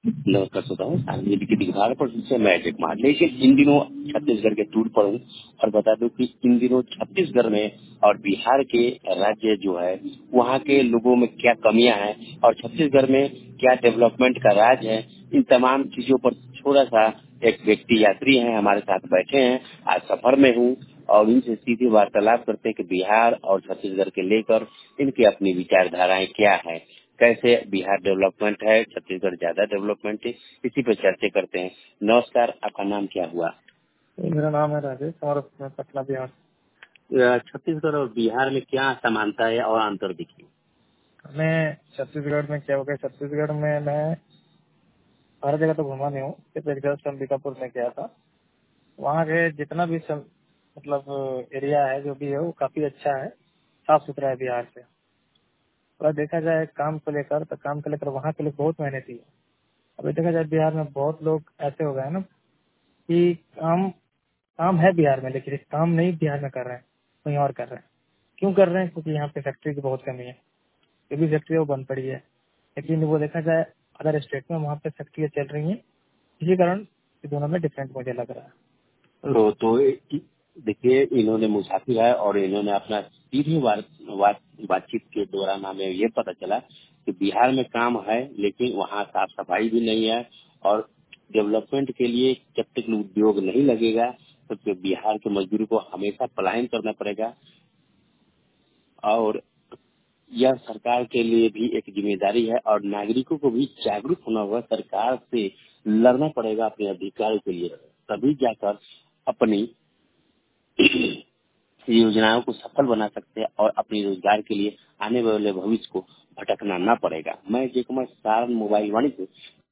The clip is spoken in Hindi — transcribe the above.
नमस्कार श्रोताओं, सांस्कृतिक की दिखा पर से मैं अजय कुमार। लेकिन इन दिनों छत्तीसगढ़ के टूर पर हूँ और बता दूं कि इन दिनों छत्तीसगढ़ में और बिहार के राज्य जो है वहाँ के लोगों में क्या कमियां हैं और छत्तीसगढ़ में क्या डेवलपमेंट का राज है, इन तमाम चीजों पर थोड़ा सा एक व्यक्ति यात्री हैं हमारे साथ बैठे हैं। आज सफर में हूँ और इनसे सीधी वार्तालाप करते हैं कि बिहार और छत्तीसगढ़ के लेकर इनकी अपनी विचारधाराएं क्या है, कैसे बिहार डेवलपमेंट है, छत्तीसगढ़ ज्यादा डेवलपमेंट है, इसी पे चर्चा करते हैं। नमस्कार, आपका नाम क्या हुआ? मेरा नाम है राजेश और मैं पटना बिहार। छत्तीसगढ़ और बिहार में क्या समानता है और अंतर दिखी? मैं छत्तीसगढ़ में क्या हो गया, छत्तीसगढ़ में मैं हर जगह तो घुमा नहीं हूँ, सिर्फ एक जगह अंबिकापुर में गया था। वहाँ के जितना भी मतलब एरिया है जो भी है वो काफी अच्छा है, साफ सुथरा है बिहार से। और देखा जाए काम को लेकर तो काम को लेकर वहाँ के लोग बहुत मेहनती है। अभी देखा जाए बिहार में बहुत लोग ऐसे हो गए हैं ना कि काम काम है बिहार में, लेकिन काम नहीं बिहार में कर रहे हैं, कहीं और कर रहे हैं। क्यों कर रहे हैं? क्योंकि यहाँ पे फैक्ट्री की बहुत कमी है, जो भी फैक्ट्री है वो बंद पड़ी है। लेकिन वो देखा जाए अदर स्टेट में वहाँ पे फैक्ट्रियाँ चल रही हैं, इसी कारण ये दोनों में डिफरेंट मुझे लग रहा है। देखिए, इन्होंने मुसाफिर है और इन्होंने अपना सीधी बातचीत के दौरान हमें ये पता चला कि बिहार में काम है लेकिन वहाँ साफ सफाई भी नहीं है और डेवलपमेंट के लिए जब तक उद्योग नहीं लगेगा तब तक बिहार के मजदूरों को हमेशा पलायन करना पड़ेगा। और यह सरकार के लिए भी एक जिम्मेदारी है और नागरिकों को भी जागरूक होना होगा, सरकार से लड़ना पड़ेगा अपने अधिकारों के लिए, तभी जाकर अपनी योजनाओं को सफल बना सकते हैं और अपने रोजगार के लिए आने वाले भविष्य को भटकना न पड़ेगा। मैं जय कुमार, सारण मोबाइल वाणी से